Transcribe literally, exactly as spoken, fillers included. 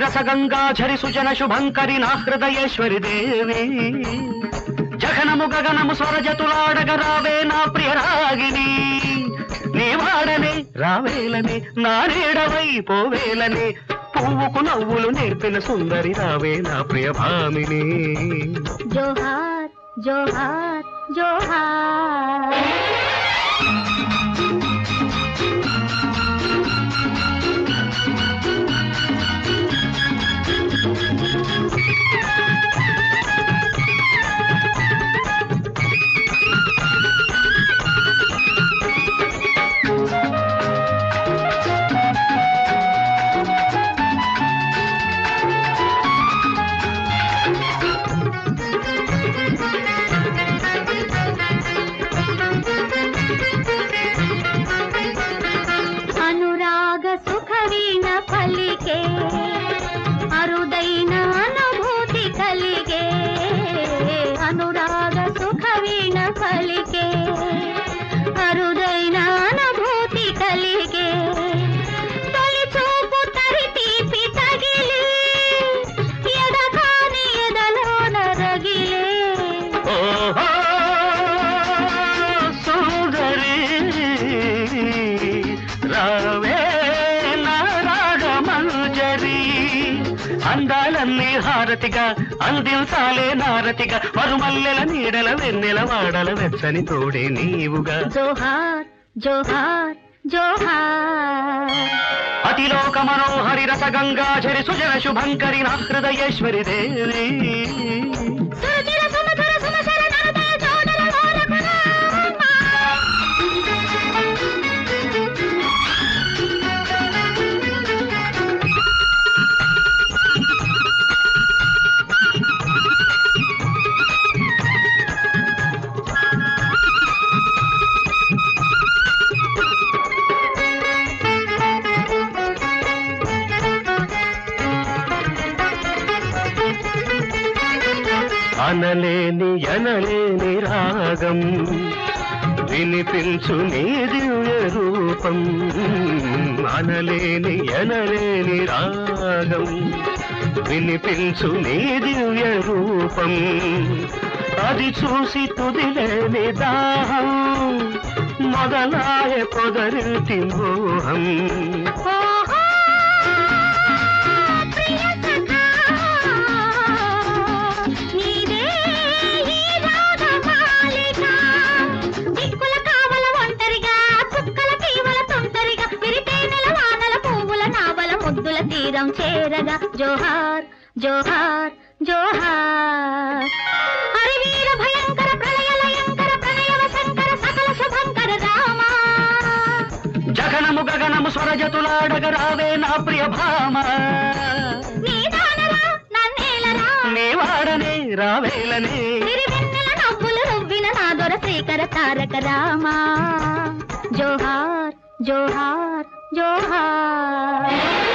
హరిరస గంగాఝరి సుజన శుభంకరి నా హృదయేశ్వరి దేవి జగనము గగనము స్వరజతులాడగ రావే నా ప్రియ రాగిని నీ వాడనే రావేలని నా నీడవై పోవేలని పువ్వుకు నవ్వులు నేర్పిన సుందరి రావే నా ప్రియ భామిని జోహార్ జోహార్ జోహార్ పలికే అరుదైన అనుభూతి కలిగే అనురాగ సుఖ వీణ పలికే అరుదైన అనుభూతి కలిగే తొలి చూపు తరి తీపి తగిలి ఎడకాని ఎదలోన రగిలే సుందరి రావే అందాలన్నీ హారతిగా అందించాలే నారతిగా మరుమల్లెల నీడల వెన్నెల వాడల వెచ్చని తోడే నీవుగా జోహార్ జోహార్ జోహార్ అతిలోక మనోహరి రస గంగాఝరి సుజన శుభంకరి నా హృదయేశ్వరి దేవి అనలేని అనలేని రాగం వినిపించు నీ దివ్య రూపం అనలేని అనలేని రాగం వినిపించు నీ దివ్య రూపం అది చూసి తుదిలేని దాహం మొదలాయ పొదరింటి మోహం తీరం చేరగా జోహార్ జోహార్ జోహార్ హరి వీర భయంకర ప్రళయలయంకర ప్రణయవ శంకర సకల శుభంకర రామ జగనము గగనము స్వరజతులాడగ రావే నా ప్రియ భామ నీ దానరా నన్నేలరా నీ వాడనే రావేలనే తిరివెన్నెల నవ్వులు రువ్విన నా దొర శ్రీకర తారక రామ జోహార్ జోహార్ జోహార్